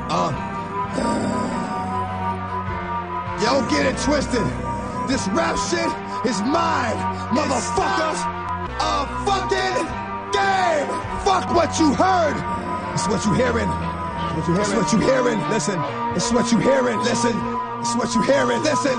Yo, get it twisted. This rap shit is mine, motherfuckers. A fucking game. Fuck what you heard. It's what you hearing. It's what you hearing. Listen. It's what you hearing. Listen. It's what you hearing. Listen.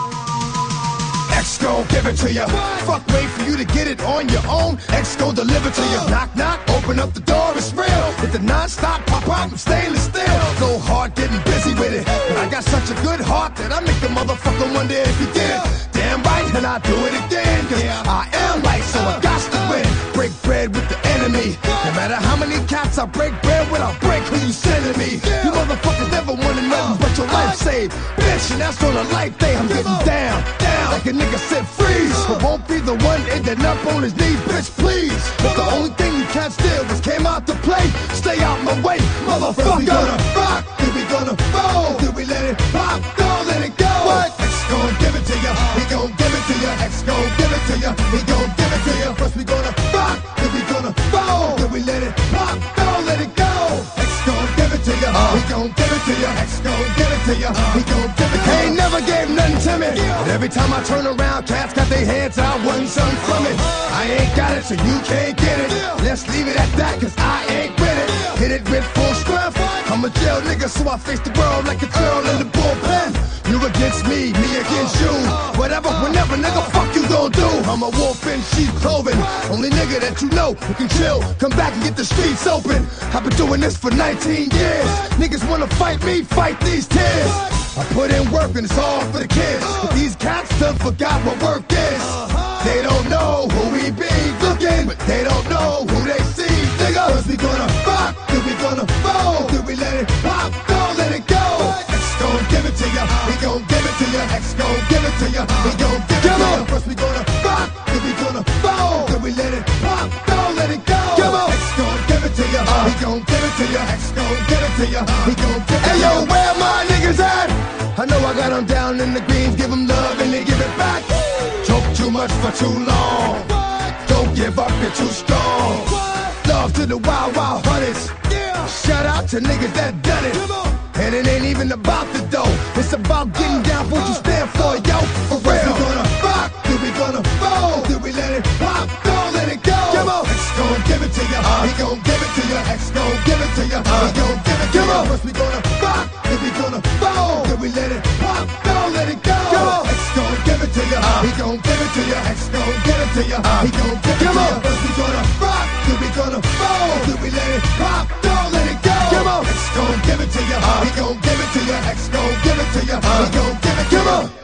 X gon' give it to ya. Fuck, wait for you to get it on your own. X gon' deliver to ya. Knock, knock, open up the door, it's real. With the non-stop pop-out and stainless steel. Go hard getting busy with it. But I got such a good heart that I make the motherfucker wonder if he did. Damn right, and I do it again. Cause I am right, so I got to win. Break bread with the enemy. No matter how many cats I break bread with, I'll break who you sending me. You motherfuckers never wanted nothing but your life saved. Bitch, and that's on a life day. I'm getting down, down. Like a nigga said freeze. But won't be the one ending up on his knees, bitch, please. But the only thing you can't steal is came out to play. Stay out my way, motherfucker. We gonna rock, then we gonna fold. Then we let it pop, don't let it go. What? X gon' give it to ya, he gon' give it to ya. X gon' give it to ya, he gon' give it to ya. First we gonna rock, then we gonna fold. Then we let it pop, don't let it go. X gon' give it to ya, he gon' give it to ya. X gon' give it to ya, he gon' give it to ya. He ain't never gave nothing to me. But every time I turn around, cats got their hands out, wanting something from it. I ain't got it, so you can't get it. Let's leave it at that, cause I ain't with it. Hit it with full strength. I'm a jail nigga, so I face the world like a girl in the bullpen. You against me against you. Whatever, whenever, nigga, fuck you gon' do. I'm a wolf in sheep's clothing. Only nigga that you know who can chill. Come back and get the streets open. I've been doing this for 19 years. Niggas wanna fight me, fight these tears. I put in work and it's all for the kids. But these cats done forgot what work is. They don't know who we be looking, but they don't know who they see. Nigga, first we gonna rock, then we gonna fold. Then we let it pop, don't let it go. X gon' give it to ya, he gon' give it to ya. X gon' give it to ya, he gon' give it to ya. First we gonna rock, then we gonna fold. Then we let it pop, don't let it go. X gon' give it to ya, he gon' give it to ya. X gon' give it to ya, he gon' give it to ya. Hey yo, where my niggas at? I know I got them down in the greens, give them love and they give it back. Choke too much for too long. Don't give up, you're too strong. Love to the wild, wild hunters. Shout out to niggas that done it. And it ain't even about the dough. It's about getting down for what you stand for, yo. For real. We gonna rock, then we gonna fold. Then we let it pop, don't let it go. X gon' give it to ya, he gon' give it to ya. X gon' give it to ya, he gon' give it to ya. First we gonna rock, then we gonna fold. Then we let it pop, don't let it go. X gon' give it to ya, he gon' give it to ya. X gon' give it to ya, he gon' give it to ya. First we gonna rock, then we gonna fold. Then we let it pop, don't let it go. X gon' give it to ya, he gon' give it to ya. X gon' give it to ya, he gon' give it to ya.